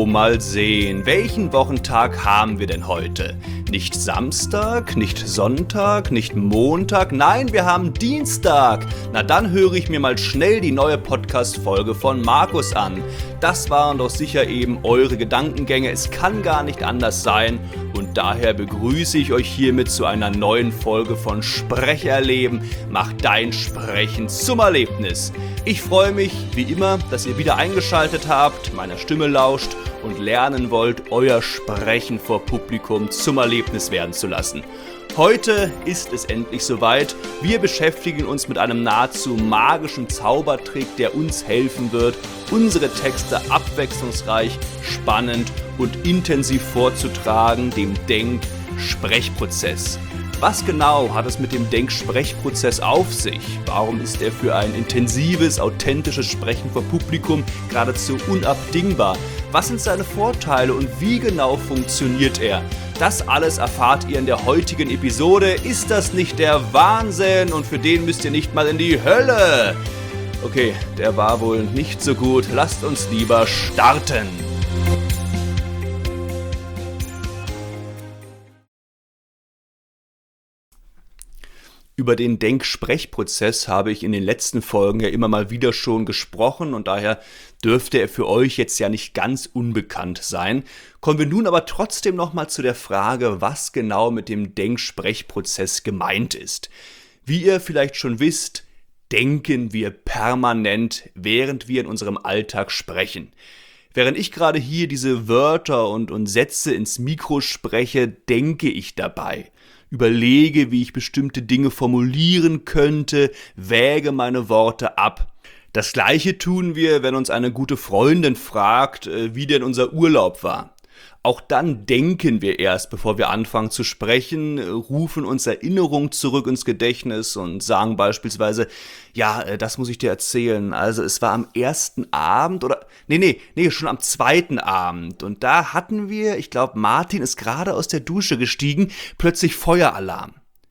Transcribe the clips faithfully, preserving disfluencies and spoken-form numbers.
mal sehen. Welchen Wochentag haben wir denn heute? Nicht Samstag, nicht Sonntag, nicht Montag, nein, wir haben Dienstag. Na dann höre ich mir mal schnell die neue Podcast-Folge von Markus an. Das waren doch sicher eben eure Gedankengänge, es kann gar nicht anders sein. Und daher begrüße ich euch hiermit zu einer neuen Folge von Sprecherleben. Mach dein Sprechen zum Erlebnis. Ich freue mich, wie immer, dass ihr wieder eingeschaltet habt, meiner Stimme lauscht und lernen wollt, euer Sprechen vor Publikum zum Erlebnis werden zu lassen. Heute ist es endlich soweit. Wir beschäftigen uns mit einem nahezu magischen Zaubertrick, der uns helfen wird, unsere Texte abwechslungsreich, spannend und intensiv vorzutragen, dem Denk-Sprechprozess. Was genau hat es mit dem Denk-Sprechprozess auf sich? Warum ist er für ein intensives, authentisches Sprechen vor Publikum geradezu unabdingbar? Was sind seine Vorteile und wie genau funktioniert er? Das alles erfahrt ihr in der heutigen Episode. Ist das nicht der Wahnsinn? Und für den müsst ihr nicht mal in die Hölle. Okay, der war wohl nicht so gut. Lasst uns lieber starten. Über den Denk-Sprechprozess habe ich in den letzten Folgen ja immer mal wieder schon gesprochen und daher dürfte er für euch jetzt ja nicht ganz unbekannt sein. Kommen wir nun aber trotzdem nochmal zu der Frage, was genau mit dem Denk-Sprechprozess gemeint ist. Wie ihr vielleicht schon wisst, denken wir permanent, während wir in unserem Alltag sprechen. Während ich gerade hier diese Wörter und, und Sätze ins Mikro spreche, denke ich dabei. Überlege, wie ich bestimmte Dinge formulieren könnte, wäge meine Worte ab. Das Gleiche tun wir, wenn uns eine gute Freundin fragt, wie denn unser Urlaub war. Auch dann denken wir erst, bevor wir anfangen zu sprechen, rufen uns Erinnerungen zurück ins Gedächtnis und sagen beispielsweise, ja, das muss ich dir erzählen, also es war am ersten Abend oder, nee, nee, nee, schon am zweiten Abend und da hatten wir, ich glaube, Martin ist gerade aus der Dusche gestiegen, plötzlich Feueralarm.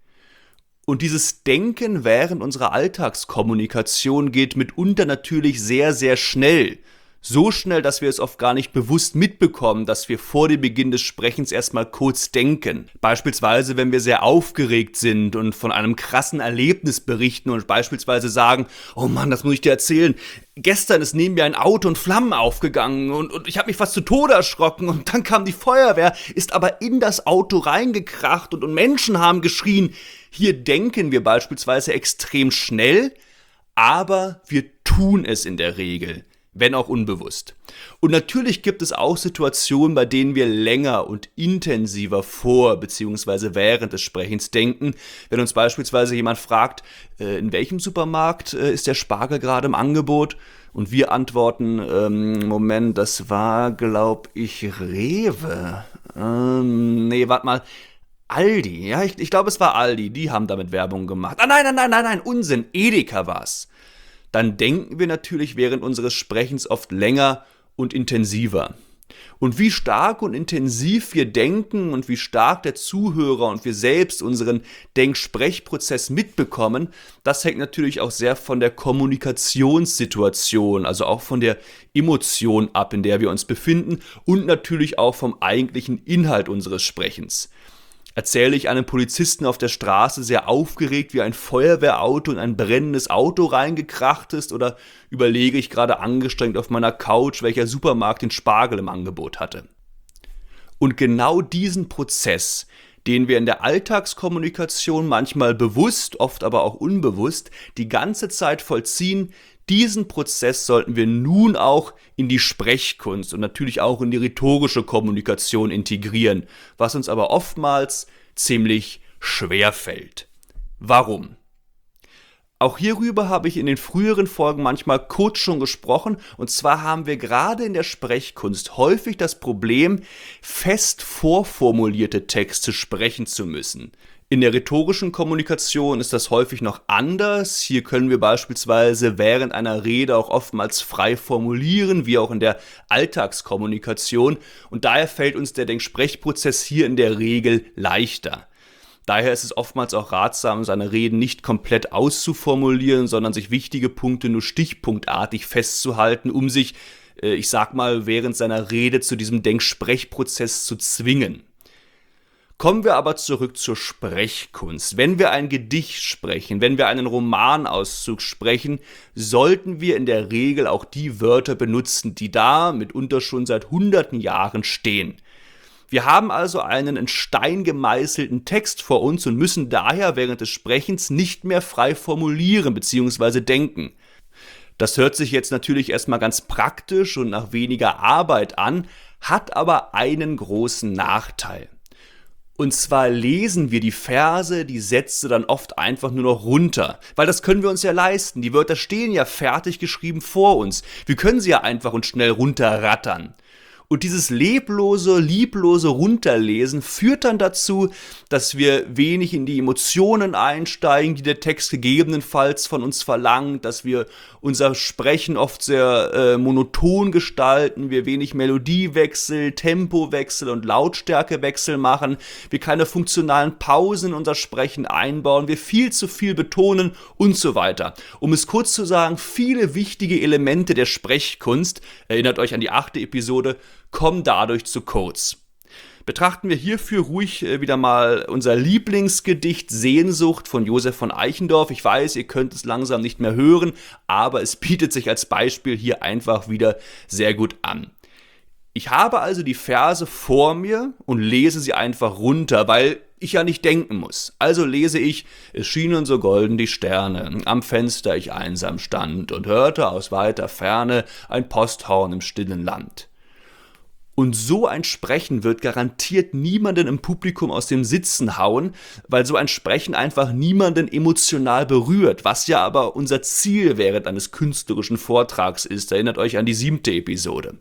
Und dieses Denken während unserer Alltagskommunikation geht mitunter natürlich sehr, sehr schnell. So schnell, dass wir es oft gar nicht bewusst mitbekommen, dass wir vor dem Beginn des Sprechens erstmal kurz denken. Beispielsweise, wenn wir sehr aufgeregt sind und von einem krassen Erlebnis berichten und beispielsweise sagen, oh Mann, das muss ich dir erzählen, gestern ist neben mir ein Auto in Flammen aufgegangen und, und ich habe mich fast zu Tode erschrocken und dann kam die Feuerwehr, ist aber in das Auto reingekracht und, und Menschen haben geschrien. Hier denken wir beispielsweise extrem schnell, aber wir tun es in der Regel. Wenn auch unbewusst. Und natürlich gibt es auch Situationen, bei denen wir länger und intensiver vor bzw. während des Sprechens denken. Wenn uns beispielsweise jemand fragt, äh, in welchem Supermarkt äh, ist der Spargel gerade im Angebot? Und wir antworten, ähm, Moment, das war, glaub ich, Rewe. Ähm, nee, warte mal. Aldi, ja, ich, ich glaube, es war Aldi, die haben damit Werbung gemacht. Ah, nein, nein, nein, nein, nein, Unsinn, Edeka war's. Dann denken wir natürlich während unseres Sprechens oft länger und intensiver. Und wie stark und intensiv wir denken und wie stark der Zuhörer und wir selbst unseren Denk-Sprechprozess mitbekommen, das hängt natürlich auch sehr von der Kommunikationssituation, also auch von der Emotion ab, in der wir uns befinden und natürlich auch vom eigentlichen Inhalt unseres Sprechens. Erzähle ich einem Polizisten auf der Straße sehr aufgeregt, wie ein Feuerwehrauto in ein brennendes Auto reingekracht ist, oder überlege ich gerade angestrengt auf meiner Couch, welcher Supermarkt den Spargel im Angebot hatte? Und genau diesen Prozess, den wir in der Alltagskommunikation manchmal bewusst, oft aber auch unbewusst, die ganze Zeit vollziehen, diesen Prozess sollten wir nun auch in die Sprechkunst und natürlich auch in die rhetorische Kommunikation integrieren, was uns aber oftmals ziemlich schwer fällt. Warum? Auch hierüber habe ich in den früheren Folgen manchmal kurz schon gesprochen, und zwar haben wir gerade in der Sprechkunst häufig das Problem, fest vorformulierte Texte sprechen zu müssen. In der rhetorischen Kommunikation ist das häufig noch anders. Hier können wir beispielsweise während einer Rede auch oftmals frei formulieren, wie auch in der Alltagskommunikation. Und daher fällt uns der Denk-Sprechprozess hier in der Regel leichter. Daher ist es oftmals auch ratsam, seine Reden nicht komplett auszuformulieren, sondern sich wichtige Punkte nur stichpunktartig festzuhalten, um sich äh, ich sag mal, während seiner Rede zu diesem Denksprechprozess zu zwingen. Kommen wir aber zurück zur Sprechkunst. Wenn wir ein Gedicht sprechen, wenn wir einen Romanauszug sprechen, sollten wir in der Regel auch die Wörter benutzen, die da mitunter schon seit hunderten Jahren stehen. Wir haben also einen in Stein gemeißelten Text vor uns und müssen daher während des Sprechens nicht mehr frei formulieren bzw. denken. Das hört sich jetzt natürlich erstmal ganz praktisch und nach weniger Arbeit an, hat aber einen großen Nachteil. Und zwar lesen wir die Verse, die Sätze dann oft einfach nur noch runter, weil das können wir uns ja leisten. Die Wörter stehen ja fertig geschrieben vor uns. Wir können sie ja einfach und schnell runterrattern. Und dieses leblose, lieblose Runterlesen führt dann dazu, dass wir wenig in die Emotionen einsteigen, die der Text gegebenenfalls von uns verlangt, dass wir unser Sprechen oft sehr äh, monoton gestalten, wir wenig Melodiewechsel, Tempowechsel und Lautstärkewechsel machen, wir keine funktionalen Pausen in unser Sprechen einbauen, wir viel zu viel betonen und so weiter. Um es kurz zu sagen, viele wichtige Elemente der Sprechkunst, erinnert euch an die achte Episode, kommen dadurch zu kurz. Betrachten wir hierfür ruhig wieder mal unser Lieblingsgedicht Sehnsucht von Josef von Eichendorff. Ich weiß, ihr könnt es langsam nicht mehr hören, aber es bietet sich als Beispiel hier einfach wieder sehr gut an. Ich habe also die Verse vor mir und lese sie einfach runter, weil ich ja nicht denken muss. Also lese ich, es schienen so golden die Sterne, am Fenster ich einsam stand und hörte aus weiter Ferne ein Posthorn im stillen Land. Und so ein Sprechen wird garantiert niemanden im Publikum aus dem Sitzen hauen, weil so ein Sprechen einfach niemanden emotional berührt, was ja aber unser Ziel während eines künstlerischen Vortrags ist. Erinnert euch an die siebte Episode.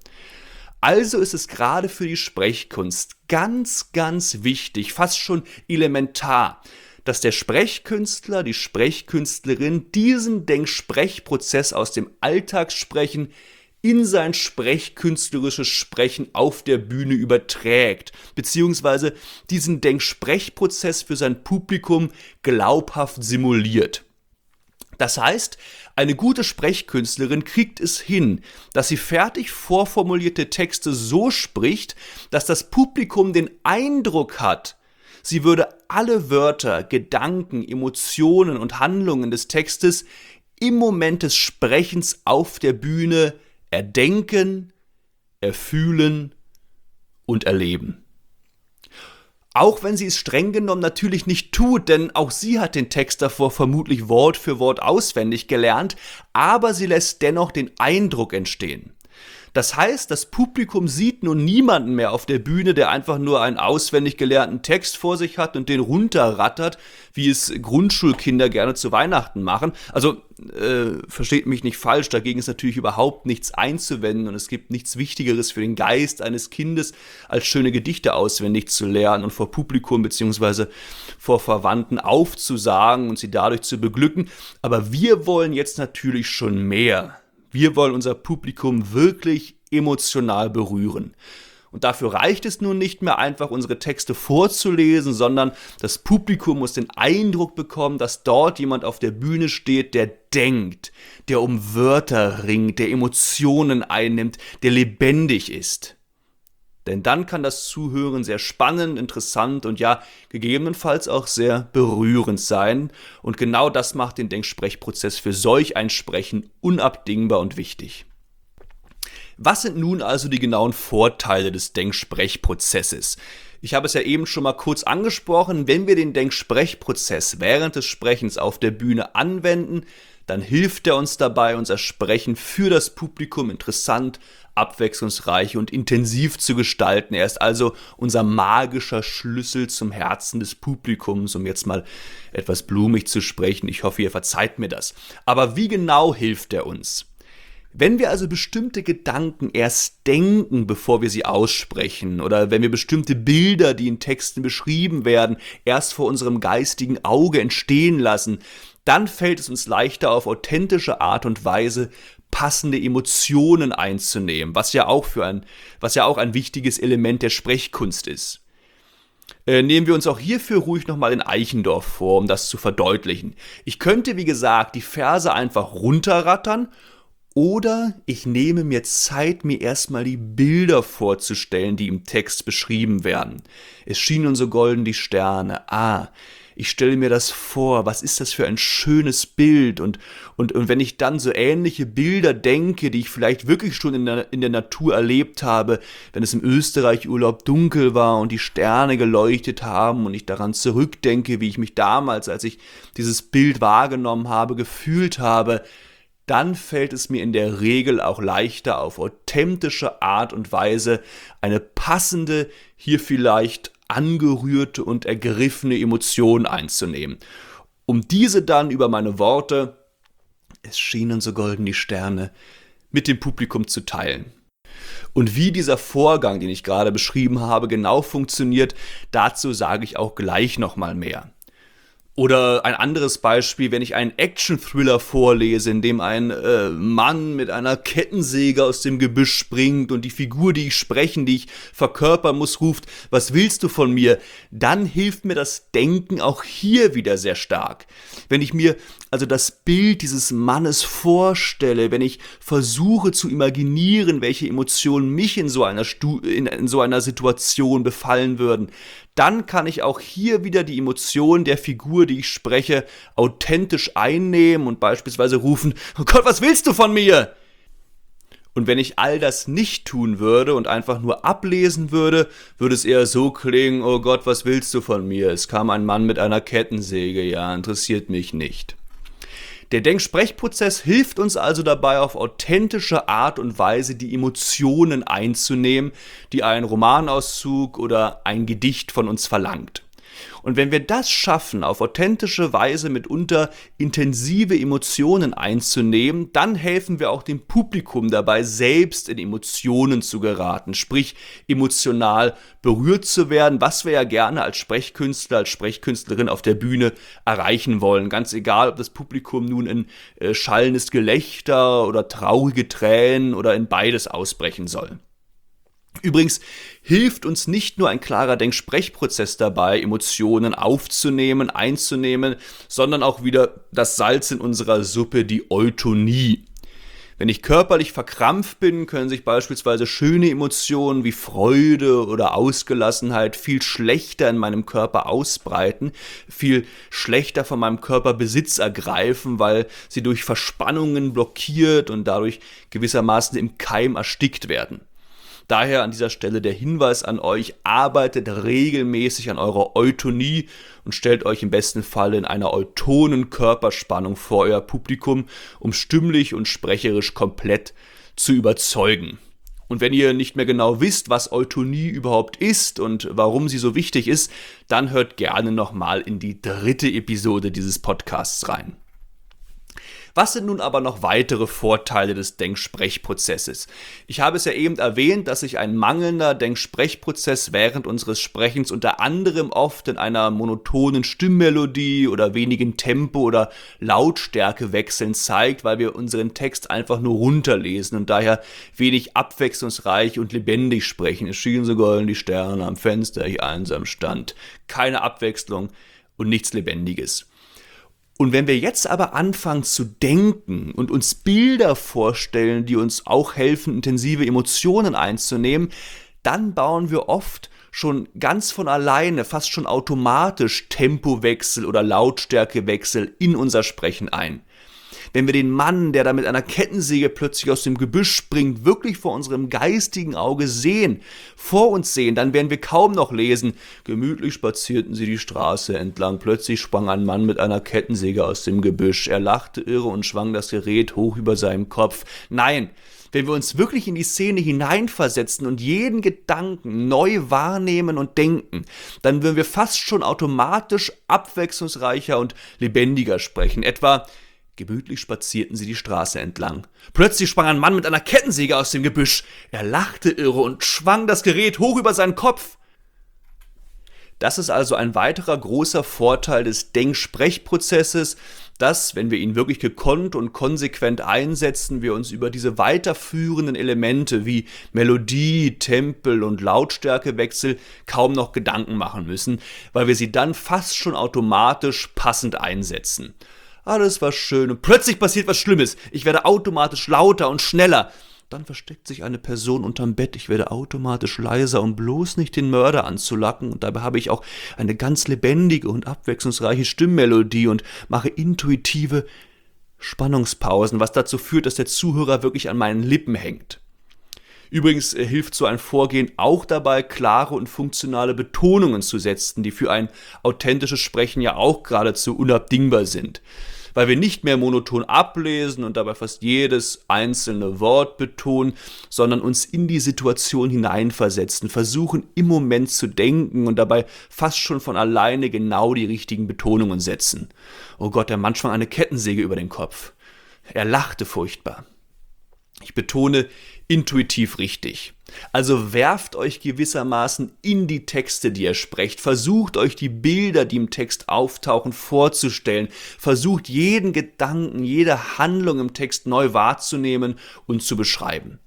Also ist es gerade für die Sprechkunst ganz, ganz wichtig, fast schon elementar, dass der Sprechkünstler, die Sprechkünstlerin diesen Denksprechprozess aus dem Alltagssprechen in sein sprechkünstlerisches Sprechen auf der Bühne überträgt, beziehungsweise diesen Denksprechprozess für sein Publikum glaubhaft simuliert. Das heißt, eine gute Sprechkünstlerin kriegt es hin, dass sie fertig vorformulierte Texte so spricht, dass das Publikum den Eindruck hat, sie würde alle Wörter, Gedanken, Emotionen und Handlungen des Textes im Moment des Sprechens auf der Bühne erdenken, erfühlen und erleben. Auch wenn sie es streng genommen natürlich nicht tut, denn auch sie hat den Text davor vermutlich Wort für Wort auswendig gelernt, aber sie lässt dennoch den Eindruck entstehen. Das heißt, das Publikum sieht nun niemanden mehr auf der Bühne, der einfach nur einen auswendig gelernten Text vor sich hat und den runterrattert, wie es Grundschulkinder gerne zu Weihnachten machen. Also, äh, versteht mich nicht falsch, dagegen ist natürlich überhaupt nichts einzuwenden und es gibt nichts Wichtigeres für den Geist eines Kindes, als schöne Gedichte auswendig zu lernen und vor Publikum bzw. vor Verwandten aufzusagen und sie dadurch zu beglücken. Aber wir wollen jetzt natürlich schon mehr. Wir wollen unser Publikum wirklich emotional berühren. Und dafür reicht es nun nicht mehr einfach, unsere Texte vorzulesen, sondern das Publikum muss den Eindruck bekommen, dass dort jemand auf der Bühne steht, der denkt, der um Wörter ringt, der Emotionen einnimmt, der lebendig ist. Denn dann kann das Zuhören sehr spannend, interessant und ja, gegebenenfalls auch sehr berührend sein. Und genau das macht den Denksprechprozess für solch ein Sprechen unabdingbar und wichtig. Was sind nun also die genauen Vorteile des Denksprechprozesses? Ich habe es ja eben schon mal kurz angesprochen, wenn wir den Denksprechprozess während des Sprechens auf der Bühne anwenden, dann hilft er uns dabei, unser Sprechen für das Publikum interessant, abwechslungsreich und intensiv zu gestalten. Er ist also unser magischer Schlüssel zum Herzen des Publikums, um jetzt mal etwas blumig zu sprechen. Ich hoffe, ihr verzeiht mir das. Aber wie genau hilft er uns? Wenn wir also bestimmte Gedanken erst denken, bevor wir sie aussprechen, oder wenn wir bestimmte Bilder, die in Texten beschrieben werden, erst vor unserem geistigen Auge entstehen lassen, dann fällt es uns leichter, auf authentische Art und Weise passende Emotionen einzunehmen, was ja auch für ein, was ja auch ein wichtiges Element der Sprechkunst ist. Äh, nehmen wir uns auch hierfür ruhig nochmal in Eichendorff vor, um das zu verdeutlichen. Ich könnte, wie gesagt, die Verse einfach runterrattern Oder ich nehme mir Zeit, mir erstmal die Bilder vorzustellen, die im Text beschrieben werden. Es schienen so golden die Sterne. Ah, ich stelle mir das vor, was ist das für ein schönes Bild? Und, und, und wenn ich dann so ähnliche Bilder denke, die ich vielleicht wirklich schon in der, in der Natur erlebt habe, wenn es im Österreich-Urlaub dunkel war und die Sterne geleuchtet haben und ich daran zurückdenke, wie ich mich damals, als ich dieses Bild wahrgenommen habe, gefühlt habe, dann fällt es mir in der Regel auch leichter, auf authentische Art und Weise eine passende, hier vielleicht angerührte und ergriffene Emotion einzunehmen, um diese dann über meine Worte, es schienen so golden die Sterne, mit dem Publikum zu teilen. Und wie dieser Vorgang, den ich gerade beschrieben habe, genau funktioniert, dazu sage ich auch gleich nochmal mehr. Oder ein anderes Beispiel, wenn ich einen Action-Thriller vorlese, in dem ein äh, Mann mit einer Kettensäge aus dem Gebüsch springt und die Figur, die ich sprechen, die ich verkörpern muss, ruft, was willst du von mir? Dann hilft mir das Denken auch hier wieder sehr stark. Wenn ich mir also das Bild dieses Mannes vorstelle, wenn ich versuche zu imaginieren, welche Emotionen mich in so einer, Stu- in, in so einer Situation befallen würden, dann kann ich auch hier wieder die Emotionen der Figur, die ich spreche, authentisch einnehmen und beispielsweise rufen, oh Gott, was willst du von mir? Und wenn ich all das nicht tun würde und einfach nur ablesen würde, würde es eher so klingen, oh Gott, was willst du von mir? Es kam ein Mann mit einer Kettensäge, ja, interessiert mich nicht. Der Denk-Sprech-Prozess hilft uns also dabei, auf authentische Art und Weise die Emotionen einzunehmen, die ein Romanauszug oder ein Gedicht von uns verlangt. Und wenn wir das schaffen, auf authentische Weise mitunter intensive Emotionen einzunehmen, dann helfen wir auch dem Publikum dabei, selbst in Emotionen zu geraten, sprich emotional berührt zu werden, was wir ja gerne als Sprechkünstler, als Sprechkünstlerin auf der Bühne erreichen wollen. Ganz egal, ob das Publikum nun in äh, schallendes Gelächter oder traurige Tränen oder in beides ausbrechen soll. Übrigens hilft uns nicht nur ein klarer Denk-Sprech-Prozess dabei, Emotionen aufzunehmen, einzunehmen, sondern auch wieder das Salz in unserer Suppe, die Eutonie. Wenn ich körperlich verkrampft bin, können sich beispielsweise schöne Emotionen wie Freude oder Ausgelassenheit viel schlechter in meinem Körper ausbreiten, viel schlechter von meinem Körper Besitz ergreifen, weil sie durch Verspannungen blockiert und dadurch gewissermaßen im Keim erstickt werden. Daher an dieser Stelle der Hinweis an euch, arbeitet regelmäßig an eurer Eutonie und stellt euch im besten Fall in einer eutonen Körperspannung vor euer Publikum, um stimmlich und sprecherisch komplett zu überzeugen. Und wenn ihr nicht mehr genau wisst, was Eutonie überhaupt ist und warum sie so wichtig ist, dann hört gerne nochmal in die dritte Episode dieses Podcasts rein. Was sind nun aber noch weitere Vorteile des Denk-Sprech-Prozesses? Ich habe es ja eben erwähnt, dass sich ein mangelnder Denk-Sprech-Prozess während unseres Sprechens unter anderem oft in einer monotonen Stimmmelodie oder wenigen Tempo- oder Lautstärkewechseln zeigt, weil wir unseren Text einfach nur runterlesen und daher wenig abwechslungsreich und lebendig sprechen. Es schienen so golden die Sterne am Fenster, ich einsam stand. Keine Abwechslung und nichts Lebendiges. Und wenn wir jetzt aber anfangen zu denken und uns Bilder vorstellen, die uns auch helfen, intensive Emotionen einzunehmen, dann bauen wir oft schon ganz von alleine, fast schon automatisch Tempowechsel oder Lautstärkewechsel in unser Sprechen ein. Wenn wir den Mann, der da mit einer Kettensäge plötzlich aus dem Gebüsch springt, wirklich vor unserem geistigen Auge sehen, vor uns sehen, dann werden wir kaum noch lesen, gemütlich spazierten sie die Straße entlang, plötzlich sprang ein Mann mit einer Kettensäge aus dem Gebüsch, er lachte irre und schwang das Gerät hoch über seinem Kopf. Nein, wenn wir uns wirklich in die Szene hineinversetzen und jeden Gedanken neu wahrnehmen und denken, dann würden wir fast schon automatisch abwechslungsreicher und lebendiger sprechen. Etwa: Gemütlich spazierten sie die Straße entlang. Plötzlich sprang ein Mann mit einer Kettensäge aus dem Gebüsch. Er lachte irre und schwang das Gerät hoch über seinen Kopf. Das ist also ein weiterer großer Vorteil des Denk-Sprech-Prozesses, dass, wenn wir ihn wirklich gekonnt und konsequent einsetzen, wir uns über diese weiterführenden Elemente wie Melodie, Tempel und Lautstärkewechsel kaum noch Gedanken machen müssen, weil wir sie dann fast schon automatisch passend einsetzen. alles war schön und plötzlich passiert was Schlimmes. Ich werde automatisch lauter und schneller. Dann versteckt sich eine Person unterm Bett. Ich werde automatisch leiser, um bloß nicht den Mörder anzulacken. Und dabei habe ich auch eine ganz lebendige und abwechslungsreiche Stimmmelodie und mache intuitive Spannungspausen, was dazu führt, dass der Zuhörer wirklich an meinen Lippen hängt. Übrigens äh, hilft so ein Vorgehen auch dabei, klare und funktionale Betonungen zu setzen, die für ein authentisches Sprechen ja auch geradezu unabdingbar sind. Weil wir nicht mehr monoton ablesen und dabei fast jedes einzelne Wort betonen, sondern uns in die Situation hineinversetzen, versuchen im Moment zu denken und dabei fast schon von alleine genau die richtigen Betonungen setzen. Oh Gott, der Mann schwang eine Kettensäge über den Kopf. Er lachte furchtbar. Ich betone intuitiv richtig. Also werft euch gewissermaßen in die Texte, die ihr sprecht. Versucht euch die Bilder, die im Text auftauchen, vorzustellen. Versucht jeden Gedanken, jede Handlung im Text neu wahrzunehmen und zu beschreiben.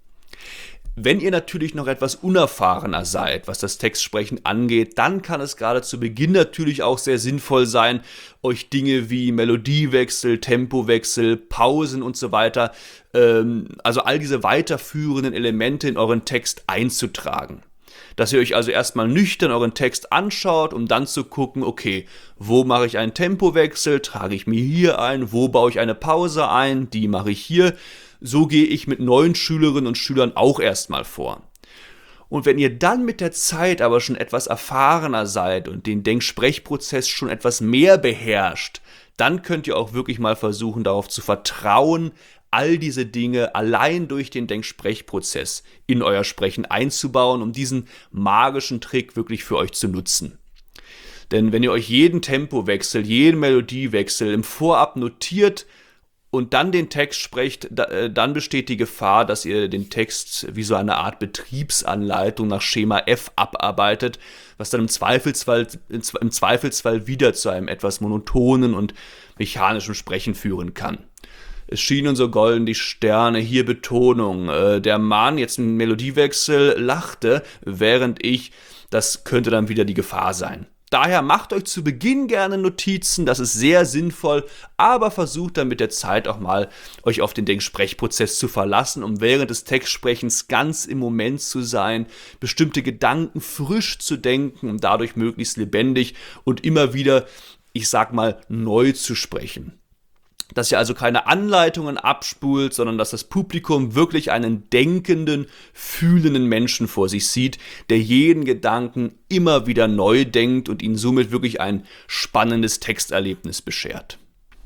Wenn ihr natürlich noch etwas unerfahrener seid, was das Textsprechen angeht, dann kann es gerade zu Beginn natürlich auch sehr sinnvoll sein, euch Dinge wie Melodiewechsel, Tempowechsel, Pausen und so weiter, ähm, also all diese weiterführenden Elemente in euren Text einzutragen. Dass ihr euch also erstmal nüchtern euren Text anschaut, um dann zu gucken, okay, wo mache ich einen Tempowechsel, trage ich mir hier ein, wo baue ich eine Pause ein, die mache ich hier. So gehe ich mit neuen Schülerinnen und Schülern auch erstmal vor. Und wenn ihr dann mit der Zeit aber schon etwas erfahrener seid und den Denksprechprozess schon etwas mehr beherrscht, dann könnt ihr auch wirklich mal versuchen, darauf zu vertrauen, all diese Dinge allein durch den Denksprechprozess in euer Sprechen einzubauen, um diesen magischen Trick wirklich für euch zu nutzen. Denn wenn ihr euch jeden Tempowechsel, jeden Melodiewechsel im Vorab notiert, und dann den Text sprecht, dann besteht die Gefahr, dass ihr den Text wie so eine Art Betriebsanleitung nach Schema F abarbeitet, was dann im Zweifelsfall, im Zweifelsfall wieder zu einem etwas monotonen und mechanischen Sprechen führen kann. Es schienen so golden die Sterne, hier Betonung. Der Mann, jetzt ein Melodiewechsel, lachte, während ich, das könnte dann wieder die Gefahr sein. Daher macht euch zu Beginn gerne Notizen, das ist sehr sinnvoll, aber versucht dann mit der Zeit auch mal, euch auf den Denksprechprozess zu verlassen, um während des Textsprechens ganz im Moment zu sein, bestimmte Gedanken frisch zu denken und dadurch möglichst lebendig und immer wieder, ich sag mal, neu zu sprechen. Dass ihr also keine Anleitungen abspult, sondern dass das Publikum wirklich einen denkenden, fühlenden Menschen vor sich sieht, der jeden Gedanken immer wieder neu denkt und ihnen somit wirklich ein spannendes Texterlebnis beschert.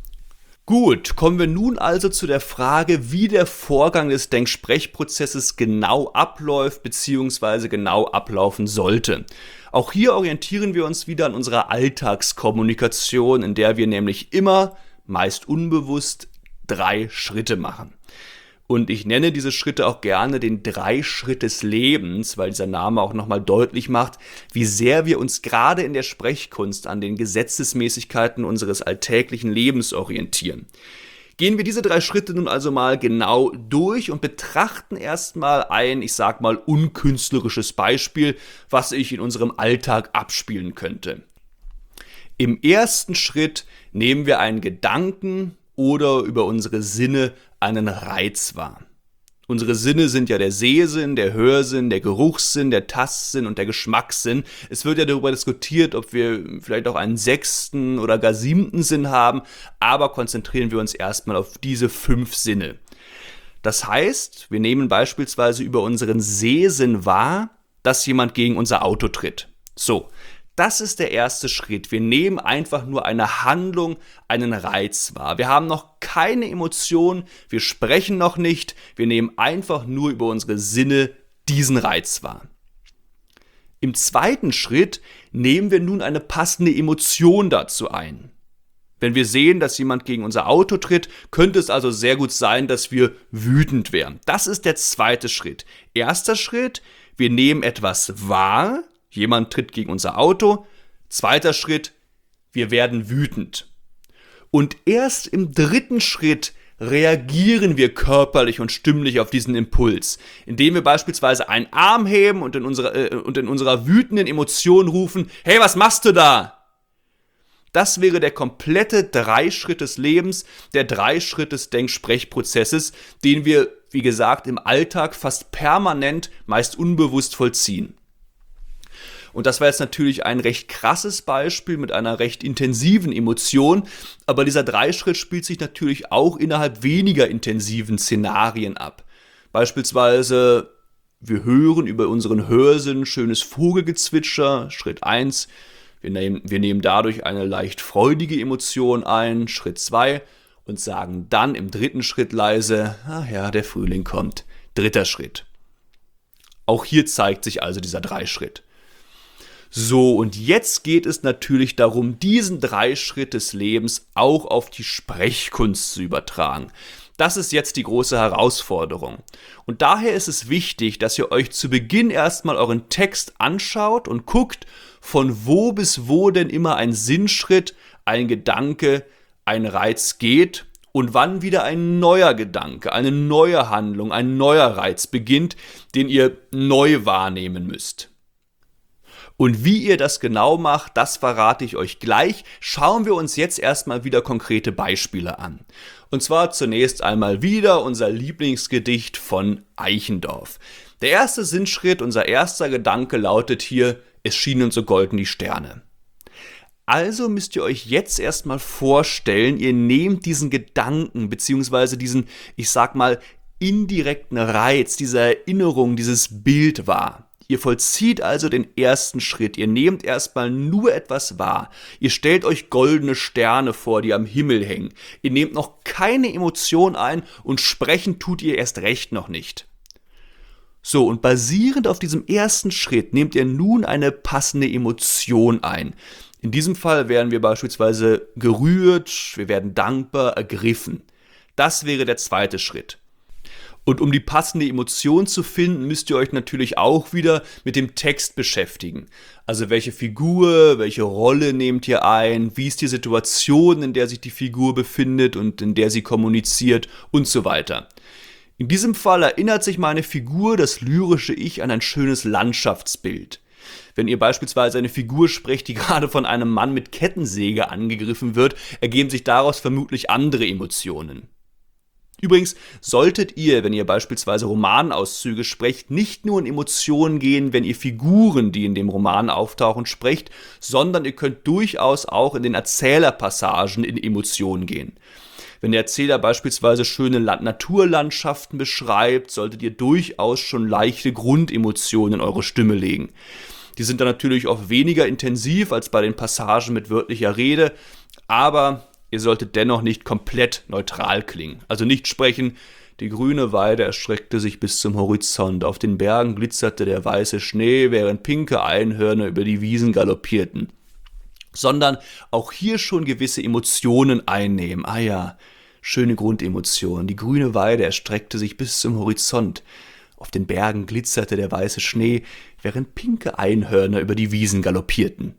Gut, kommen wir nun also zu der Frage, wie der Vorgang des Denksprechprozesses genau abläuft bzw. genau ablaufen sollte. Auch hier orientieren wir uns wieder an unserer Alltagskommunikation, in der wir nämlich immer meist unbewusst drei Schritte machen. Und ich nenne diese Schritte auch gerne den Dreischritt des Lebens, weil dieser Name auch nochmal deutlich macht, wie sehr wir uns gerade in der Sprechkunst an den Gesetzesmäßigkeiten unseres alltäglichen Lebens orientieren. Gehen wir diese drei Schritte nun also mal genau durch und betrachten erstmal ein, ich sag mal, unkünstlerisches Beispiel, was ich in unserem Alltag abspielen könnte. Im ersten Schritt nehmen wir einen Gedanken oder über unsere Sinne einen Reiz wahr. Unsere Sinne sind ja der Sehsinn, der Hörsinn, der Geruchssinn, der Tastsinn und der Geschmackssinn. Es wird ja darüber diskutiert, ob wir vielleicht auch einen sechsten oder gar siebten Sinn haben, aber konzentrieren wir uns erstmal auf diese fünf Sinne. Das heißt, wir nehmen beispielsweise über unseren Sehsinn wahr, dass jemand gegen unser Auto tritt. So. Das ist der erste Schritt. Wir nehmen einfach nur eine Handlung, einen Reiz wahr. Wir haben noch keine Emotion, wir sprechen noch nicht, wir nehmen einfach nur über unsere Sinne diesen Reiz wahr. Im zweiten Schritt nehmen wir nun eine passende Emotion dazu ein. Wenn wir sehen, dass jemand gegen unser Auto tritt, könnte es also sehr gut sein, dass wir wütend wären. Das ist der zweite Schritt. Erster Schritt, wir nehmen etwas wahr. Jemand tritt gegen unser Auto. Zweiter Schritt, wir werden wütend. Und erst im dritten Schritt reagieren wir körperlich und stimmlich auf diesen Impuls, indem wir beispielsweise einen Arm heben und in unserer, äh, und in unserer wütenden Emotion rufen, hey, was machst du da? Das wäre der komplette Dreischritt des Lebens, der Dreischritt des Denk-Sprech-Prozesses, den wir, wie gesagt, im Alltag fast permanent, meist unbewusst vollziehen. Und das war jetzt natürlich ein recht krasses Beispiel mit einer recht intensiven Emotion, aber dieser Dreischritt spielt sich natürlich auch innerhalb weniger intensiven Szenarien ab. Beispielsweise, wir hören über unseren Hörsinn schönes Vogelgezwitscher, Schritt eins. Wir nehmen, wir nehmen dadurch eine leicht freudige Emotion ein, Schritt zwei, und sagen dann im dritten Schritt leise, ach ja, der Frühling kommt, dritter Schritt. Auch hier zeigt sich also dieser Dreischritt. So, und jetzt geht es natürlich darum, diesen Dreischritt des Lebens auch auf die Sprechkunst zu übertragen. Das ist jetzt die große Herausforderung. Und daher ist es wichtig, dass ihr euch zu Beginn erstmal euren Text anschaut und guckt, von wo bis wo denn immer ein Sinnschritt, ein Gedanke, ein Reiz geht und wann wieder ein neuer Gedanke, eine neue Handlung, ein neuer Reiz beginnt, den ihr neu wahrnehmen müsst. Und wie ihr das genau macht, das verrate ich euch gleich. Schauen wir uns jetzt erstmal wieder konkrete Beispiele an. Und zwar zunächst einmal wieder unser Lieblingsgedicht von Eichendorff. Der erste Sinnschritt, unser erster Gedanke lautet hier, es schienen so golden die Sterne. Also müsst ihr euch jetzt erstmal vorstellen, ihr nehmt diesen Gedanken bzw. diesen, ich sag mal, indirekten Reiz, diese Erinnerung, dieses Bild wahr. Ihr vollzieht also den ersten Schritt. Ihr nehmt erstmal nur etwas wahr. Ihr stellt euch goldene Sterne vor, die am Himmel hängen. Ihr nehmt noch keine Emotion ein und sprechen tut ihr erst recht noch nicht. So, und basierend auf diesem ersten Schritt nehmt ihr nun eine passende Emotion ein. In diesem Fall werden wir beispielsweise gerührt, wir werden dankbar, ergriffen. Das wäre der zweite Schritt. Und um die passende Emotion zu finden, müsst ihr euch natürlich auch wieder mit dem Text beschäftigen. Also welche Figur, welche Rolle nehmt ihr ein, wie ist die Situation, in der sich die Figur befindet und in der sie kommuniziert und so weiter. In diesem Fall erinnert sich meine Figur, das lyrische Ich, an ein schönes Landschaftsbild. Wenn ihr beispielsweise eine Figur sprecht, die gerade von einem Mann mit Kettensäge angegriffen wird, ergeben sich daraus vermutlich andere Emotionen. Übrigens solltet ihr, wenn ihr beispielsweise Romanauszüge sprecht, nicht nur in Emotionen gehen, wenn ihr Figuren, die in dem Roman auftauchen, sprecht, sondern ihr könnt durchaus auch in den Erzählerpassagen in Emotionen gehen. Wenn der Erzähler beispielsweise schöne Naturlandschaften beschreibt, solltet ihr durchaus schon leichte Grundemotionen in eure Stimme legen. Die sind dann natürlich auch weniger intensiv als bei den Passagen mit wörtlicher Rede, aber ihr solltet dennoch nicht komplett neutral klingen. Also nicht sprechen, die grüne Weide erstreckte sich bis zum Horizont, auf den Bergen glitzerte der weiße Schnee, während pinke Einhörner über die Wiesen galoppierten. Sondern auch hier schon gewisse Emotionen einnehmen. Ah ja, schöne Grundemotionen. Die grüne Weide erstreckte sich bis zum Horizont. Auf den Bergen glitzerte der weiße Schnee, während pinke Einhörner über die Wiesen galoppierten.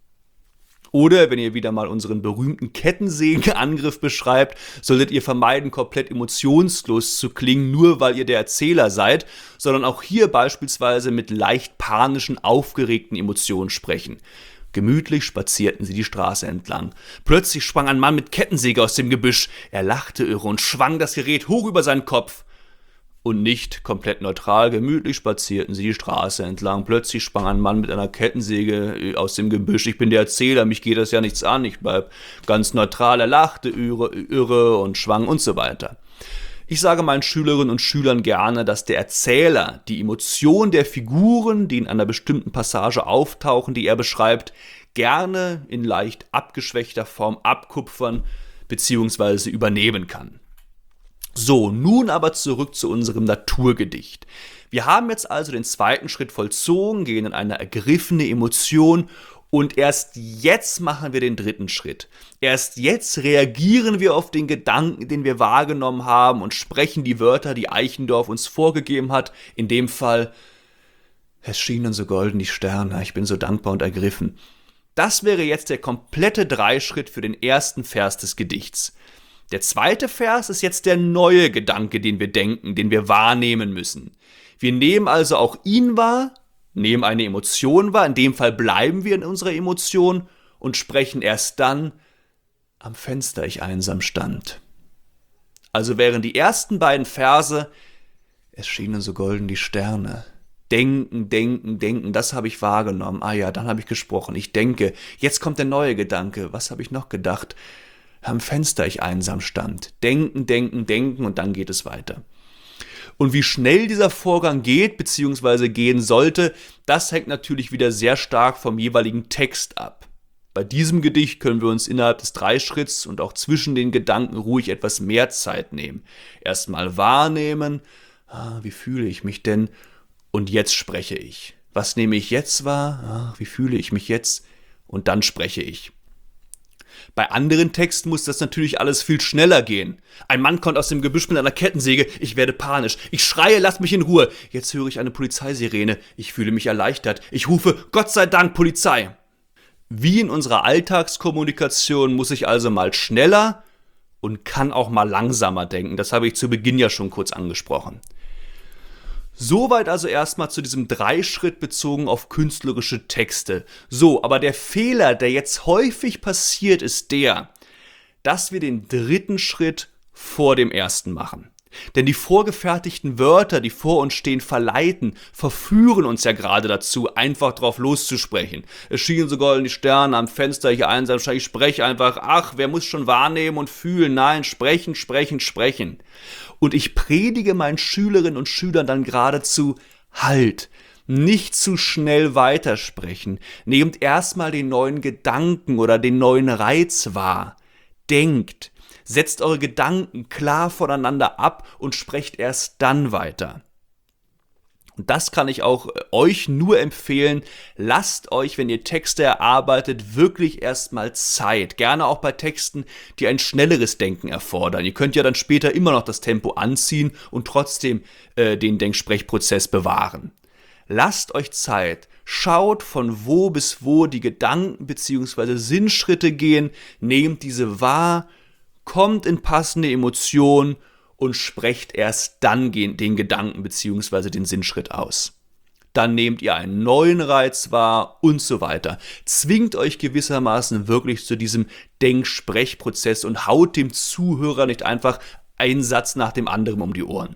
Oder wenn ihr wieder mal unseren berühmten Kettensägenangriff beschreibt, solltet ihr vermeiden, komplett emotionslos zu klingen, nur weil ihr der Erzähler seid, sondern auch hier beispielsweise mit leicht panischen, aufgeregten Emotionen sprechen. Gemütlich spazierten sie die Straße entlang. Plötzlich sprang ein Mann mit Kettensäge aus dem Gebüsch. Er lachte irre und schwang das Gerät hoch über seinen Kopf. Und nicht komplett neutral, gemütlich spazierten sie die Straße entlang. Plötzlich sprang ein Mann mit einer Kettensäge aus dem Gebüsch. Ich bin der Erzähler, mich geht das ja nichts an. Ich bleib ganz neutral. Er lachte irre, irre und schwang und so weiter. Ich sage meinen Schülerinnen und Schülern gerne, dass der Erzähler die Emotion der Figuren, die in einer bestimmten Passage auftauchen, die er beschreibt, gerne in leicht abgeschwächter Form abkupfern bzw. übernehmen kann. So, nun aber zurück zu unserem Naturgedicht. Wir haben jetzt also den zweiten Schritt vollzogen, gehen in eine ergriffene Emotion und erst jetzt machen wir den dritten Schritt. Erst jetzt reagieren wir auf den Gedanken, den wir wahrgenommen haben und sprechen die Wörter, die Eichendorff uns vorgegeben hat. In dem Fall, es schienen so golden die Sterne, ich bin so dankbar und ergriffen. Das wäre jetzt der komplette Dreischritt für den ersten Vers des Gedichts. Der zweite Vers ist jetzt der neue Gedanke, den wir denken, den wir wahrnehmen müssen. Wir nehmen also auch ihn wahr, nehmen eine Emotion wahr, in dem Fall bleiben wir in unserer Emotion und sprechen erst dann, am Fenster ich einsam stand. Also wären die ersten beiden Verse, es schienen so golden die Sterne. Denken, denken, denken, das habe ich wahrgenommen. Ah ja, dann habe ich gesprochen. Ich denke, jetzt kommt der neue Gedanke. Was habe ich noch gedacht? Am Fenster ich einsam stand. Denken, denken, denken und dann geht es weiter. Und wie schnell dieser Vorgang geht bzw. gehen sollte, das hängt natürlich wieder sehr stark vom jeweiligen Text ab. Bei diesem Gedicht können wir uns innerhalb des Dreischritts und auch zwischen den Gedanken ruhig etwas mehr Zeit nehmen. Erstmal wahrnehmen, ah, wie fühle ich mich denn? Und jetzt spreche ich. Was nehme ich jetzt wahr? Ah, wie fühle ich mich jetzt? Und dann spreche ich. Bei anderen Texten muss das natürlich alles viel schneller gehen. Ein Mann kommt aus dem Gebüsch mit einer Kettensäge, ich werde panisch. Ich schreie, lasst mich in Ruhe. Jetzt höre ich eine Polizeisirene, ich fühle mich erleichtert. Ich rufe, Gott sei Dank, Polizei. Wie in unserer Alltagskommunikation muss ich also mal schneller und kann auch mal langsamer denken. Das habe ich zu Beginn ja schon kurz angesprochen. Soweit also erstmal zu diesem Dreischritt bezogen auf künstlerische Texte. So, aber der Fehler, der jetzt häufig passiert, ist der, dass wir den dritten Schritt vor dem ersten machen. Denn die vorgefertigten Wörter, die vor uns stehen, verleiten, verführen uns ja gerade dazu, einfach drauf loszusprechen. Es schienen so golden die Sterne am Fenster, ich einsam, ich spreche einfach, ach, wer muss schon wahrnehmen und fühlen? Nein, sprechen, sprechen, sprechen. Und ich predige meinen Schülerinnen und Schülern dann geradezu, halt, nicht zu schnell weitersprechen. Nehmt erstmal den neuen Gedanken oder den neuen Reiz wahr. Denkt. Setzt eure Gedanken klar voneinander ab und sprecht erst dann weiter. Und das kann ich auch euch nur empfehlen. Lasst euch, wenn ihr Texte erarbeitet, wirklich erstmal Zeit. Gerne auch bei Texten, die ein schnelleres Denken erfordern. Ihr könnt ja dann später immer noch das Tempo anziehen und trotzdem äh, den Denksprechprozess bewahren. Lasst euch Zeit. Schaut, von wo bis wo die Gedanken bzw. Sinnschritte gehen. Nehmt diese wahr. Kommt in passende Emotionen und sprecht erst dann den Gedanken bzw. den Sinnschritt aus. Dann nehmt ihr einen neuen Reiz wahr und so weiter. Zwingt euch gewissermaßen wirklich zu diesem Denksprechprozess und haut dem Zuhörer nicht einfach einen Satz nach dem anderen um die Ohren.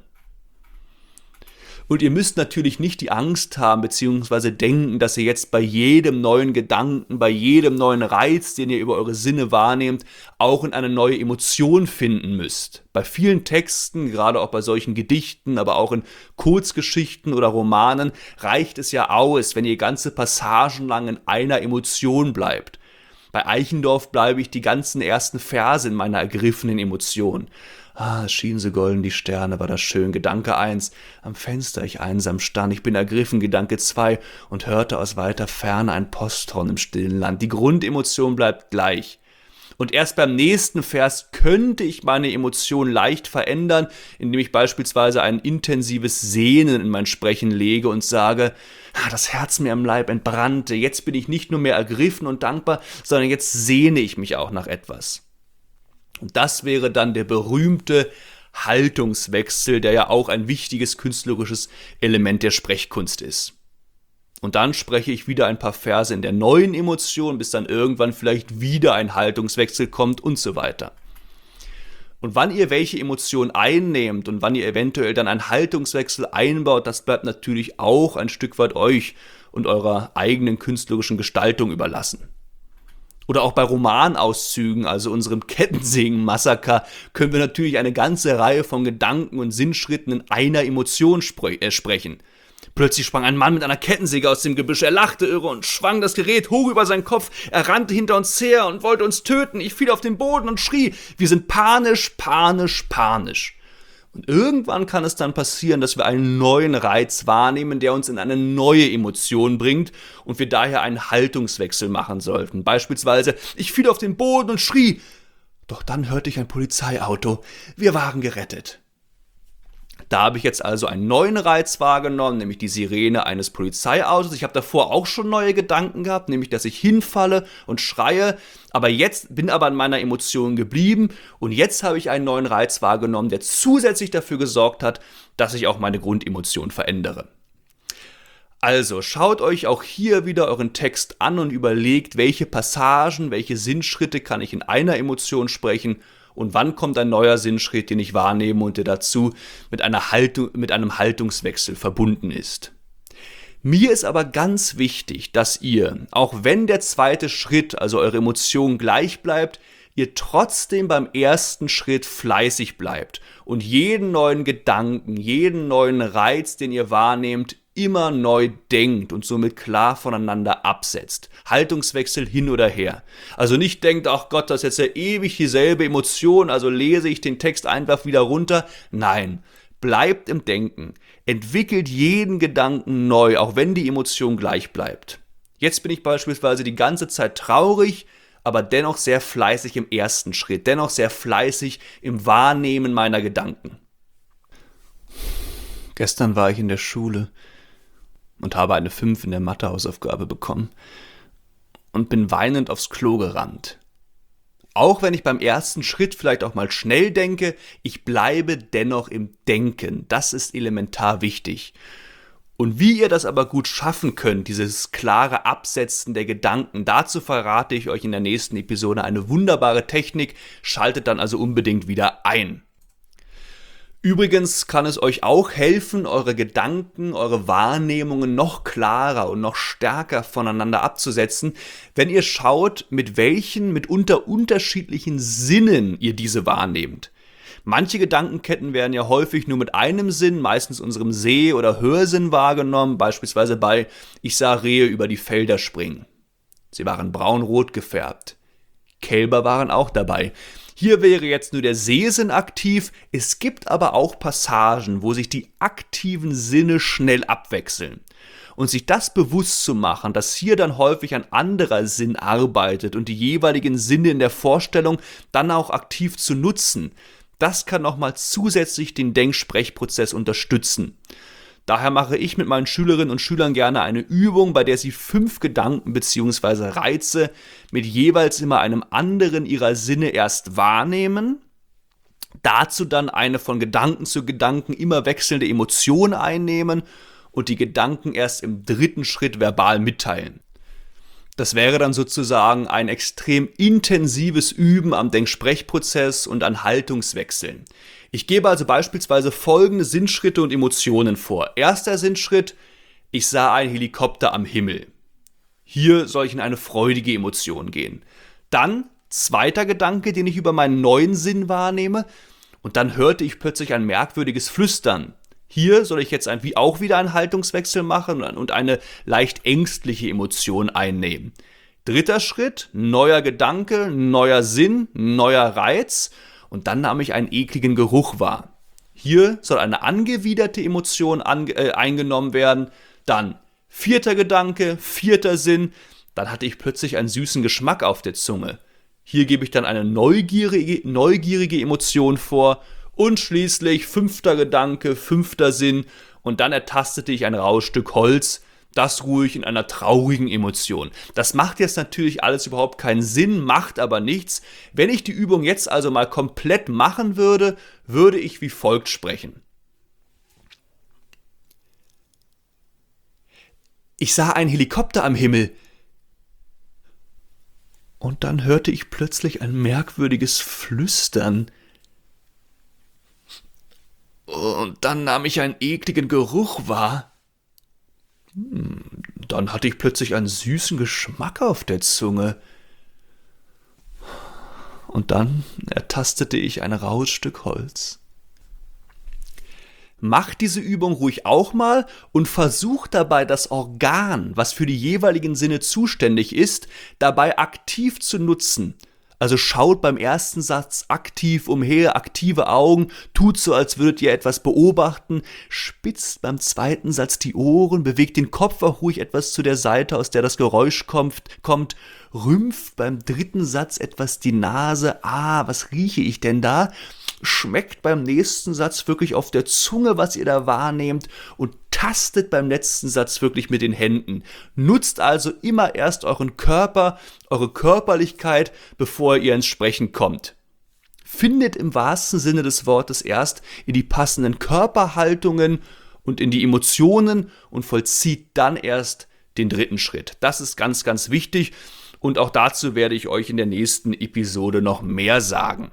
Und ihr müsst natürlich nicht die Angst haben bzw. denken, dass ihr jetzt bei jedem neuen Gedanken, bei jedem neuen Reiz, den ihr über eure Sinne wahrnehmt, auch in eine neue Emotion finden müsst. Bei vielen Texten, gerade auch bei solchen Gedichten, aber auch in Kurzgeschichten oder Romanen, reicht es ja aus, wenn ihr ganze Passagen lang in einer Emotion bleibt. Bei Eichendorff bleibe ich die ganzen ersten Verse in meiner ergriffenen Emotion. Ah, es schienen so golden die Sterne, war das schön. Gedanke eins, am Fenster ich einsam stand, ich bin ergriffen. Gedanke zwei, und hörte aus weiter Ferne ein Posthorn im stillen Land. Die Grundemotion bleibt gleich. Und erst beim nächsten Vers könnte ich meine Emotion leicht verändern, indem ich beispielsweise ein intensives Sehnen in mein Sprechen lege und sage, ah, das Herz mir im Leib entbrannte, jetzt bin ich nicht nur mehr ergriffen und dankbar, sondern jetzt sehne ich mich auch nach etwas. Und das wäre dann der berühmte Haltungswechsel, der ja auch ein wichtiges künstlerisches Element der Sprechkunst ist. Und dann spreche ich wieder ein paar Verse in der neuen Emotion, bis dann irgendwann vielleicht wieder ein Haltungswechsel kommt und so weiter. Und wann ihr welche Emotion einnehmt und wann ihr eventuell dann einen Haltungswechsel einbaut, das bleibt natürlich auch ein Stück weit euch und eurer eigenen künstlerischen Gestaltung überlassen. Oder auch bei Romanauszügen, also unserem Kettensägen-Massaker, können wir natürlich eine ganze Reihe von Gedanken und Sinnschritten in einer Emotion spre- äh, sprechen. Plötzlich sprang ein Mann mit einer Kettensäge aus dem Gebüsch. Er lachte irre und schwang das Gerät hoch über seinen Kopf. Er rannte hinter uns her und wollte uns töten. Ich fiel auf den Boden und schrie. Wir sind panisch, panisch, panisch. Und irgendwann kann es dann passieren, dass wir einen neuen Reiz wahrnehmen, der uns in eine neue Emotion bringt und wir daher einen Haltungswechsel machen sollten. Beispielsweise, ich fiel auf den Boden und schrie. Doch dann hörte ich ein Polizeiauto. Wir waren gerettet. Da habe ich jetzt also einen neuen Reiz wahrgenommen, nämlich die Sirene eines Polizeiautos. Ich habe davor auch schon neue Gedanken gehabt, nämlich dass ich hinfalle und schreie, aber jetzt bin aber an meiner Emotion geblieben und jetzt habe ich einen neuen Reiz wahrgenommen, der zusätzlich dafür gesorgt hat, dass ich auch meine Grundemotion verändere. Also schaut euch auch hier wieder euren Text an und überlegt, welche Passagen, welche Sinnschritte kann ich in einer Emotion sprechen und wann kommt ein neuer Sinnschritt, den ich wahrnehme und der dazu mit einer Haltung, mit einem Haltungswechsel verbunden ist. Mir ist aber ganz wichtig, dass ihr, auch wenn der zweite Schritt, also eure Emotion gleich bleibt, ihr trotzdem beim ersten Schritt fleißig bleibt und jeden neuen Gedanken, jeden neuen Reiz, den ihr wahrnehmt, immer neu denkt und somit klar voneinander absetzt. Haltungswechsel hin oder her. Also nicht denkt, ach Gott, das ist jetzt ja ewig dieselbe Emotion, also lese ich den Text einfach wieder runter. Nein, bleibt im Denken. Entwickelt jeden Gedanken neu, auch wenn die Emotion gleich bleibt. Jetzt bin ich beispielsweise die ganze Zeit traurig, aber dennoch sehr fleißig im ersten Schritt, dennoch sehr fleißig im Wahrnehmen meiner Gedanken. Gestern war ich in der Schule und habe eine fünf in der Mathehausaufgabe bekommen und bin weinend aufs Klo gerannt. Auch wenn ich beim ersten Schritt vielleicht auch mal schnell denke, ich bleibe dennoch im Denken. Das ist elementar wichtig. Und wie ihr das aber gut schaffen könnt, dieses klare Absetzen der Gedanken, dazu verrate ich euch in der nächsten Episode eine wunderbare Technik. Schaltet dann also unbedingt wieder ein. Übrigens kann es euch auch helfen, eure Gedanken, eure Wahrnehmungen noch klarer und noch stärker voneinander abzusetzen, wenn ihr schaut, mit welchen mitunter unterschiedlichen Sinnen ihr diese wahrnehmt. Manche Gedankenketten werden ja häufig nur mit einem Sinn, meistens unserem Seh- oder Hörsinn wahrgenommen, beispielsweise bei Ich sah Rehe über die Felder springen. Sie waren braun-rot gefärbt. Kälber waren auch dabei. Hier wäre jetzt nur der Sehsinn aktiv, es gibt aber auch Passagen, wo sich die aktiven Sinne schnell abwechseln. Und sich das bewusst zu machen, dass hier dann häufig ein anderer Sinn arbeitet und die jeweiligen Sinne in der Vorstellung dann auch aktiv zu nutzen, das kann nochmal zusätzlich den Denk-Sprech-Prozess unterstützen. Daher mache ich mit meinen Schülerinnen und Schülern gerne eine Übung, bei der sie fünf Gedanken bzw. Reize mit jeweils immer einem anderen ihrer Sinne erst wahrnehmen, dazu dann eine von Gedanken zu Gedanken immer wechselnde Emotion einnehmen und die Gedanken erst im dritten Schritt verbal mitteilen. Das wäre dann sozusagen ein extrem intensives Üben am Denk-Sprech-Prozess und an Haltungswechseln. Ich gebe also beispielsweise folgende Sinnschritte und Emotionen vor. Erster Sinnschritt, ich sah einen Helikopter am Himmel. Hier soll ich in eine freudige Emotion gehen. Dann zweiter Gedanke, den ich über meinen neuen Sinn wahrnehme. Und dann hörte ich plötzlich ein merkwürdiges Flüstern. Hier soll ich jetzt ein, wie auch wieder einen Haltungswechsel machen und eine leicht ängstliche Emotion einnehmen. Dritter Schritt, neuer Gedanke, neuer Sinn, neuer Reiz. Und dann nahm ich einen ekligen Geruch wahr. Hier soll eine angewiderte Emotion ange- äh, eingenommen werden. Dann vierter Gedanke, vierter Sinn. Dann hatte ich plötzlich einen süßen Geschmack auf der Zunge. Hier gebe ich dann eine neugierige, neugierige Emotion vor. Und schließlich fünfter Gedanke, fünfter Sinn. Und dann ertastete ich ein raues Stück Holz. Das ruhig in einer traurigen Emotion. Das macht jetzt natürlich alles überhaupt keinen Sinn, macht aber nichts. Wenn ich die Übung jetzt also mal komplett machen würde, würde ich wie folgt sprechen. Ich sah einen Helikopter am Himmel. Und dann hörte ich plötzlich ein merkwürdiges Flüstern. Und dann nahm ich einen ekligen Geruch wahr. Dann hatte ich plötzlich einen süßen Geschmack auf der Zunge. Und dann ertastete ich ein raues Stück Holz. Macht diese Übung ruhig auch mal und versucht dabei das Organ, was für die jeweiligen Sinne zuständig ist, dabei aktiv zu nutzen. Also schaut beim ersten Satz aktiv umher, aktive Augen, tut so, als würdet ihr etwas beobachten, spitzt beim zweiten Satz die Ohren, bewegt den Kopf auch ruhig etwas zu der Seite, aus der das Geräusch kommt, kommt, rümpft beim dritten Satz etwas die Nase, ah, was rieche ich denn da? Schmeckt beim nächsten Satz wirklich auf der Zunge, was ihr da wahrnehmt und tastet beim letzten Satz wirklich mit den Händen. Nutzt also immer erst euren Körper, eure Körperlichkeit, bevor ihr ins Sprechen kommt. Findet im wahrsten Sinne des Wortes erst in die passenden Körperhaltungen und in die Emotionen und vollzieht dann erst den dritten Schritt. Das ist ganz, ganz wichtig und auch dazu werde ich euch in der nächsten Episode noch mehr sagen.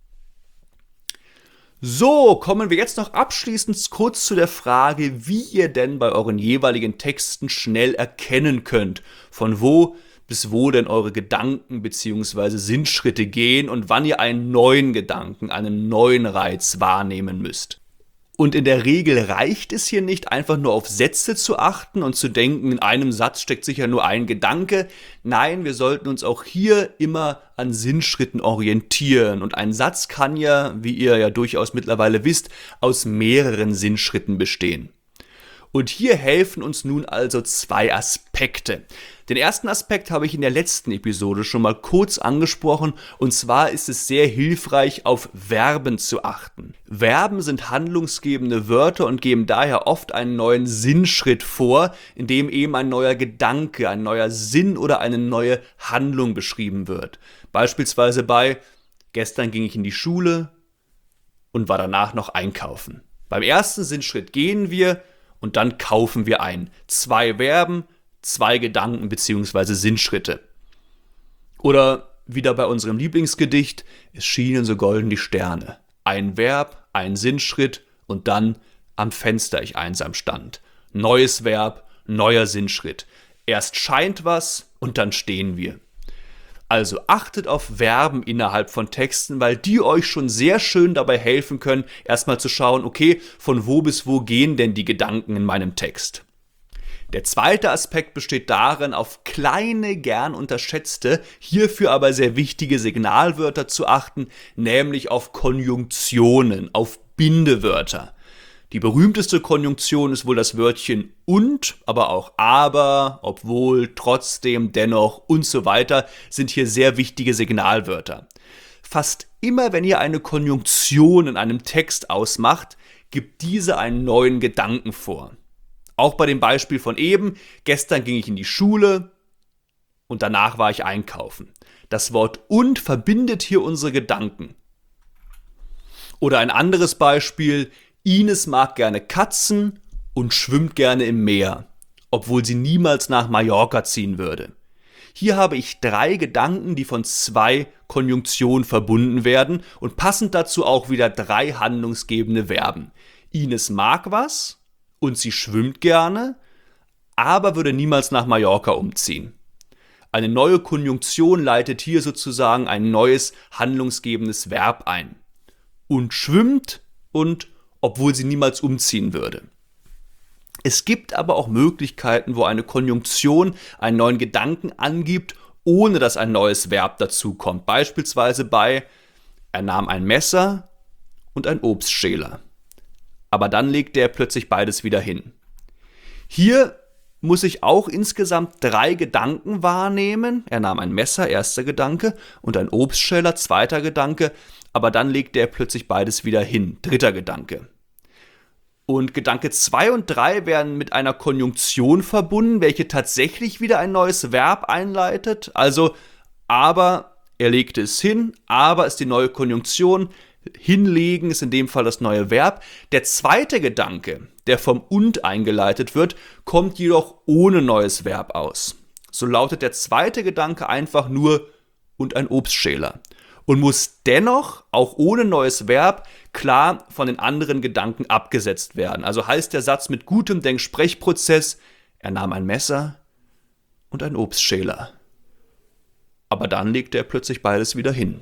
So, kommen wir jetzt noch abschließend kurz zu der Frage, wie ihr denn bei euren jeweiligen Texten schnell erkennen könnt, von wo bis wo denn eure Gedanken bzw. Sinnschritte gehen und wann ihr einen neuen Gedanken, einen neuen Reiz wahrnehmen müsst. Und in der Regel reicht es hier nicht, einfach nur auf Sätze zu achten und zu denken, in einem Satz steckt sicher nur ein Gedanke. Nein, wir sollten uns auch hier immer an Sinnschritten orientieren. Und ein Satz kann ja, wie ihr ja durchaus mittlerweile wisst, aus mehreren Sinnschritten bestehen. Und hier helfen uns nun also zwei Aspekte. Den ersten Aspekt habe ich in der letzten Episode schon mal kurz angesprochen, und zwar ist es sehr hilfreich, auf Verben zu achten. Verben sind handlungsgebende Wörter und geben daher oft einen neuen Sinnschritt vor, in dem eben ein neuer Gedanke, ein neuer Sinn oder eine neue Handlung beschrieben wird. Beispielsweise bei gestern ging ich in die Schule und war danach noch einkaufen. Beim ersten Sinnschritt gehen wir und dann kaufen wir ein. Zwei Verben, zwei Gedanken bzw. Sinnschritte. Oder wieder bei unserem Lieblingsgedicht, es schienen so golden die Sterne. Ein Verb, ein Sinnschritt und dann am Fenster ich einsam stand. Neues Verb, neuer Sinnschritt. Erst scheint was und dann stehen wir. Also achtet auf Verben innerhalb von Texten, weil die euch schon sehr schön dabei helfen können, erstmal zu schauen, okay, von wo bis wo gehen denn die Gedanken in meinem Text. Der zweite Aspekt besteht darin, auf kleine, gern unterschätzte, hierfür aber sehr wichtige Signalwörter zu achten, nämlich auf Konjunktionen, auf Bindewörter. Die berühmteste Konjunktion ist wohl das Wörtchen und, aber auch aber, obwohl, trotzdem, dennoch und so weiter sind hier sehr wichtige Signalwörter. Fast immer, wenn ihr eine Konjunktion in einem Text ausmacht, gibt diese einen neuen Gedanken vor. Auch bei dem Beispiel von eben, gestern ging ich in die Schule und danach war ich einkaufen. Das Wort und verbindet hier unsere Gedanken. Oder ein anderes Beispiel, Ines mag gerne Katzen und schwimmt gerne im Meer, obwohl sie niemals nach Mallorca ziehen würde. Hier habe ich drei Gedanken, die von zwei Konjunktionen verbunden werden und passend dazu auch wieder drei handlungsgebende Verben. Ines mag was und sie schwimmt gerne, aber würde niemals nach Mallorca umziehen. Eine neue Konjunktion leitet hier sozusagen ein neues handlungsgebendes Verb ein. Und schwimmt und obwohl sie niemals umziehen würde. Es gibt aber auch Möglichkeiten, wo eine Konjunktion einen neuen Gedanken angibt, ohne dass ein neues Verb dazukommt. Beispielsweise bei er nahm ein Messer und ein Obstschäler. Aber dann legte er plötzlich beides wieder hin. Hier muss ich auch insgesamt drei Gedanken wahrnehmen. Er nahm ein Messer, erster Gedanke, und ein Obstschäler, zweiter Gedanke, aber dann legte er plötzlich beides wieder hin, dritter Gedanke. Und Gedanke zwei und drei werden mit einer Konjunktion verbunden, welche tatsächlich wieder ein neues Verb einleitet. Also, aber er legte es hin, aber ist die neue Konjunktion. Hinlegen ist in dem Fall das neue Verb. Der zweite Gedanke, der vom und eingeleitet wird, kommt jedoch ohne neues Verb aus. So lautet der zweite Gedanke einfach nur und ein Obstschäler. Und muss dennoch, auch ohne neues Verb, klar von den anderen Gedanken abgesetzt werden. Also heißt der Satz mit gutem Denk-Sprechprozess, er nahm ein Messer und ein Obstschäler. Aber dann legte er plötzlich beides wieder hin.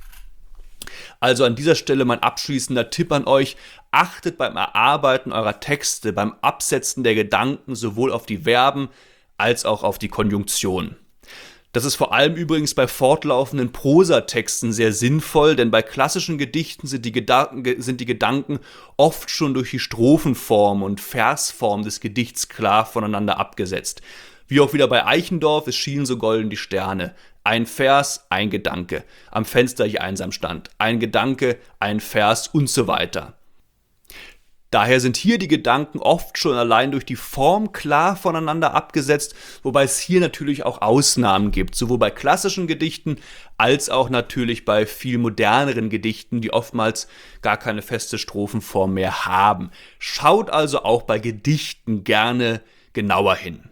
Also an dieser Stelle mein abschließender Tipp an euch, achtet beim Erarbeiten eurer Texte, beim Absetzen der Gedanken sowohl auf die Verben als auch auf die Konjunktion. Das ist vor allem übrigens bei fortlaufenden Prosatexten sehr sinnvoll, denn bei klassischen Gedichten sind die Gedanken, sind die Gedanken oft schon durch die Strophenform und Versform des Gedichts klar voneinander abgesetzt. Wie auch wieder bei Eichendorff, es schienen so golden die Sterne. Ein Vers, ein Gedanke. Am Fenster ich einsam stand. Ein Gedanke, ein Vers und so weiter. Daher sind hier die Gedanken oft schon allein durch die Form klar voneinander abgesetzt, wobei es hier natürlich auch Ausnahmen gibt, sowohl bei klassischen Gedichten als auch natürlich bei viel moderneren Gedichten, die oftmals gar keine feste Strophenform mehr haben. Schaut also auch bei Gedichten gerne genauer hin.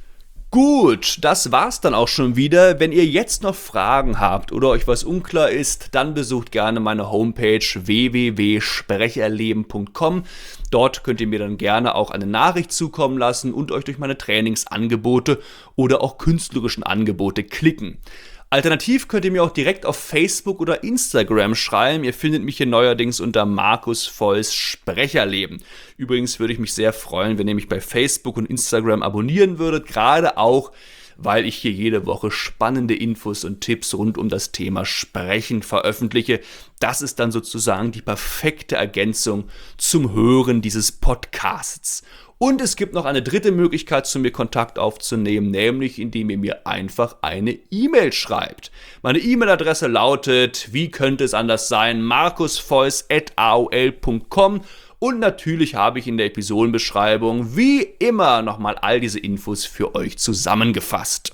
Gut, das war's dann auch schon wieder. Wenn ihr jetzt noch Fragen habt oder euch was unklar ist, dann besucht gerne meine Homepage w w w punkt sprecherleben punkt com. Dort könnt ihr mir dann gerne auch eine Nachricht zukommen lassen und euch durch meine Trainingsangebote oder auch künstlerischen Angebote klicken. Alternativ könnt ihr mir auch direkt auf Facebook oder Instagram schreiben. Ihr findet mich hier neuerdings unter Markus Voys Sprecherleben. Übrigens würde ich mich sehr freuen, wenn ihr mich bei Facebook und Instagram abonnieren würdet, gerade auch, weil ich hier jede Woche spannende Infos und Tipps rund um das Thema Sprechen veröffentliche. Das ist dann sozusagen die perfekte Ergänzung zum Hören dieses Podcasts. Und es gibt noch eine dritte Möglichkeit, zu mir Kontakt aufzunehmen, nämlich indem ihr mir einfach eine E-Mail schreibt. Meine E-Mail-Adresse lautet, wie könnte es anders sein, markusvoice at a o l punkt com. Und natürlich habe ich in der Episodenbeschreibung wie immer nochmal all diese Infos für euch zusammengefasst.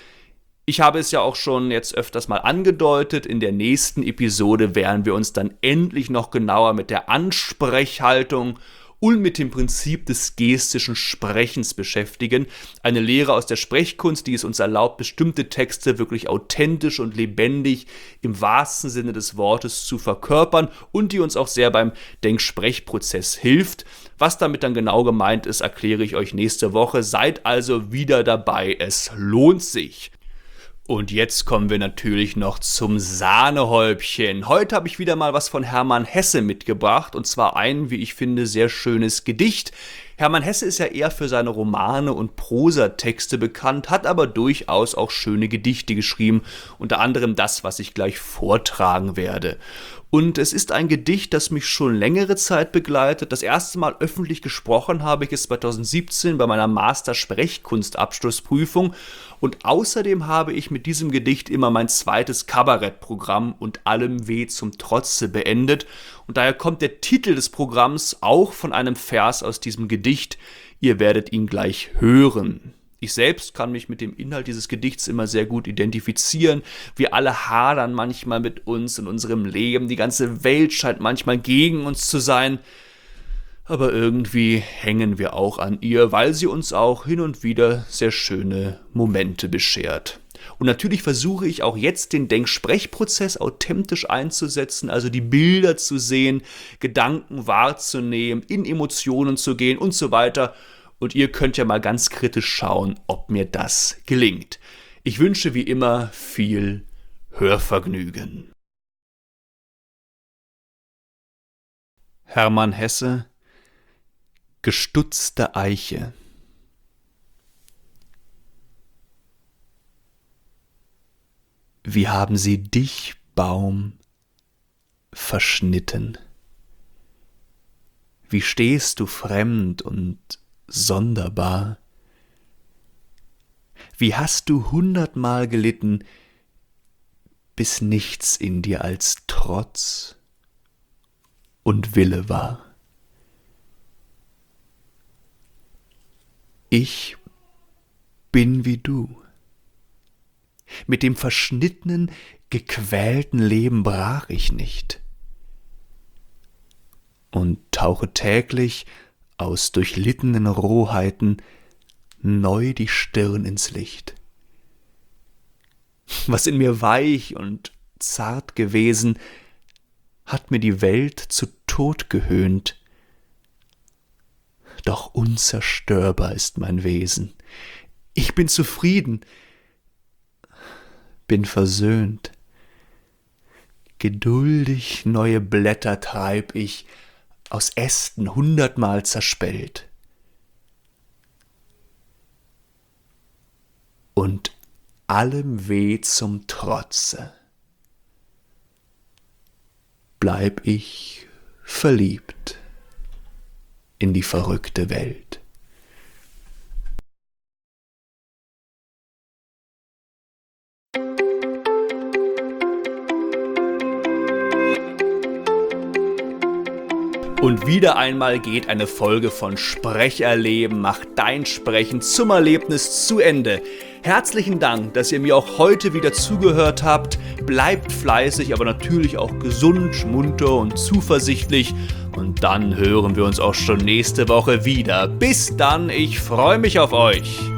Ich habe es ja auch schon jetzt öfters mal angedeutet, in der nächsten Episode werden wir uns dann endlich noch genauer mit der Ansprechhaltung und mit dem Prinzip des gestischen Sprechens beschäftigen. Eine Lehre aus der Sprechkunst, die es uns erlaubt, bestimmte Texte wirklich authentisch und lebendig im wahrsten Sinne des Wortes zu verkörpern und die uns auch sehr beim Denksprechprozess hilft. Was damit dann genau gemeint ist, erkläre ich euch nächste Woche. Seid also wieder dabei, es lohnt sich. Und jetzt kommen wir natürlich noch zum Sahnehäubchen. Heute habe ich wieder mal was von Hermann Hesse mitgebracht, und zwar ein, wie ich finde, sehr schönes Gedicht. Hermann Hesse ist ja eher für seine Romane und Prosatexte bekannt, hat aber durchaus auch schöne Gedichte geschrieben, unter anderem das, was ich gleich vortragen werde. Und es ist ein Gedicht, das mich schon längere Zeit begleitet. Das erste Mal öffentlich gesprochen habe ich es zweitausendsiebzehn bei meiner Master-Sprechkunst-Abschlussprüfung. Und außerdem habe ich mit diesem Gedicht immer mein zweites Kabarettprogramm und allem weh zum Trotze beendet. Und daher kommt der Titel des Programms auch von einem Vers aus diesem Gedicht. Ihr werdet ihn gleich hören. Ich selbst kann mich mit dem Inhalt dieses Gedichts immer sehr gut identifizieren. Wir alle hadern manchmal mit uns in unserem Leben. Die ganze Welt scheint manchmal gegen uns zu sein. Aber irgendwie hängen wir auch an ihr, weil sie uns auch hin und wieder sehr schöne Momente beschert. Und natürlich versuche ich auch jetzt den Denksprechprozess authentisch einzusetzen, also die Bilder zu sehen, Gedanken wahrzunehmen, in Emotionen zu gehen und so weiter. Und ihr könnt ja mal ganz kritisch schauen, ob mir das gelingt. Ich wünsche wie immer viel Hörvergnügen. Hermann Hesse, Gestutzte Eiche. Wie haben sie dich, Baum, verschnitten? Wie stehst du fremd und sonderbar? Wie hast du hundertmal gelitten, bis nichts in dir als Trotz und Wille war? Ich bin wie du. Mit dem verschnittenen, gequälten Leben brach ich nicht und tauche täglich aus durchlittenen Rohheiten neu die Stirn ins Licht. Was in mir weich und zart gewesen, hat mir die Welt zu Tod gehöhnt. Doch unzerstörbar ist mein Wesen. Ich bin zufrieden, bin versöhnt. Geduldig neue Blätter treib ich, aus Ästen hundertmal zerspellt. Und allem Weh zum Trotze bleib ich verliebt in die verrückte Welt. Und wieder einmal geht eine Folge von Sprecherleben macht dein Sprechen zum Erlebnis zu Ende. Herzlichen Dank, dass ihr mir auch heute wieder zugehört habt. Bleibt fleißig, aber natürlich auch gesund, munter und zuversichtlich. Und dann hören wir uns auch schon nächste Woche wieder. Bis dann, ich freue mich auf euch.